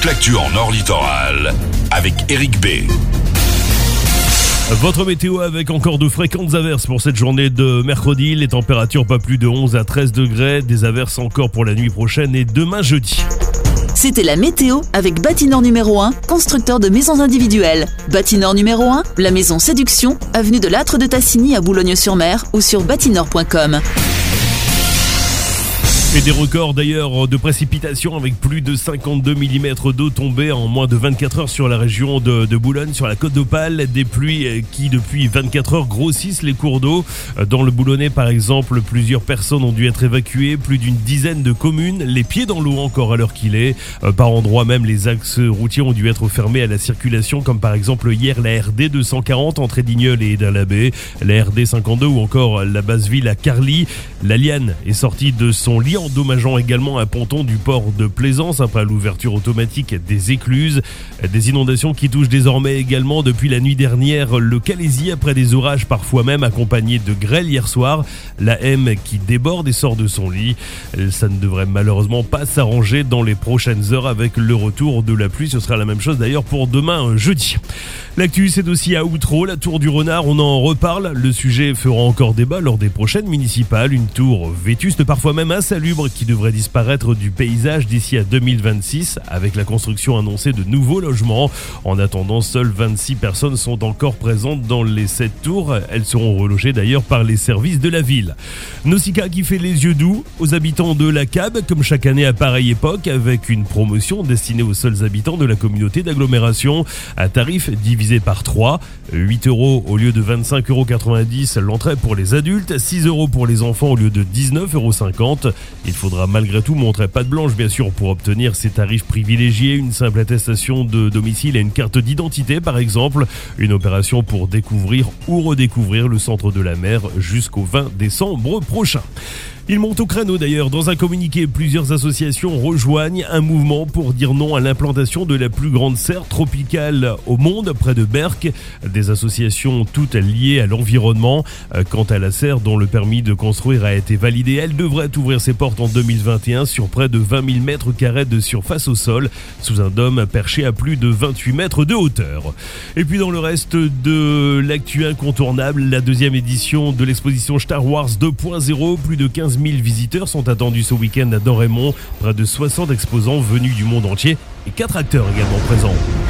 toute l'actu en Nord Littoral avec Eric B. Votre météo avec encore de fréquentes averses pour cette journée de mercredi. Les températures pas plus de 11 à 13 degrés. Des averses encore pour la nuit prochaine et demain jeudi. C'était la météo avec Bâtineur numéro 1, constructeur de maisons individuelles. Bâtineur numéro 1, la maison Séduction, avenue de l'Âtre de Tassigny à Boulogne-sur-Mer ou sur bâtineur.com. Et des records d'ailleurs de précipitations avec plus de 52 mm d'eau tombée en moins de 24 heures sur la région de Boulogne, sur la côte d'Opale. Des pluies qui depuis 24 heures grossissent les cours d'eau. Dans le Boulonnais par exemple, plusieurs personnes ont dû être évacuées, plus d'une dizaine de communes, les pieds dans l'eau encore à l'heure qu'il est. Par endroits même, les axes routiers ont dû être fermés à la circulation, comme par exemple hier la RD 240 entre Edignolles et Edin-l'Abbé, la RD 52 ou encore la Basse-Ville à Carly. La liane est sortie de son lit, endommageant également un ponton du port de Plaisance après l'ouverture automatique des écluses. Des inondations qui touchent désormais également depuis la nuit dernière le Calaisis après des orages parfois même accompagnés de grêle hier soir. La M qui déborde et sort de son lit. Ça ne devrait malheureusement pas s'arranger dans les prochaines heures avec le retour de la pluie. Ce sera la même chose d'ailleurs pour demain jeudi. L'actu, c'est aussi à Outreau, la tour du Renard, on en reparle. Le sujet fera encore débat lors des prochaines municipales. Une tour vétuste, parfois même insalubre, qui devrait disparaître du paysage d'ici à 2026 avec la construction annoncée de nouveaux logements. En attendant, seules 26 personnes sont encore présentes dans les 7 tours. Elles seront relogées d'ailleurs par les services de la ville. Nausicaa qui fait les yeux doux aux habitants de la CAB, comme chaque année à pareille époque, avec une promotion destinée aux seuls habitants de la communauté d'agglomération à tarif divisé par 3, 8 € au lieu de 25,90 € l'entrée pour les adultes, 6 € pour les enfants au lieu de 19,50 €. Il faudra malgré tout montrer patte blanche bien sûr pour obtenir ces tarifs privilégiés, une simple attestation de domicile et une carte d'identité par exemple, une opération pour découvrir ou redécouvrir le centre de la mer jusqu'au 20 décembre prochain. Il monte au créneau d'ailleurs. Dans un communiqué, plusieurs associations rejoignent un mouvement pour dire non à l'implantation de la plus grande serre tropicale au monde près de Berck. Des associations toutes liées à l'environnement. Quant à la serre dont le permis de construire a été validé, elle devrait ouvrir ses portes en 2021 sur près de 20 000 mètres carrés de surface au sol, sous un dôme perché à plus de 28 mètres de hauteur. Et puis dans le reste de l'actu incontournable, la deuxième édition de l'exposition Star Wars 2.0, plus de 15 000 visiteurs sont attendus ce week-end à Domrémont, près de 60 exposants venus du monde entier et 4 acteurs également présents.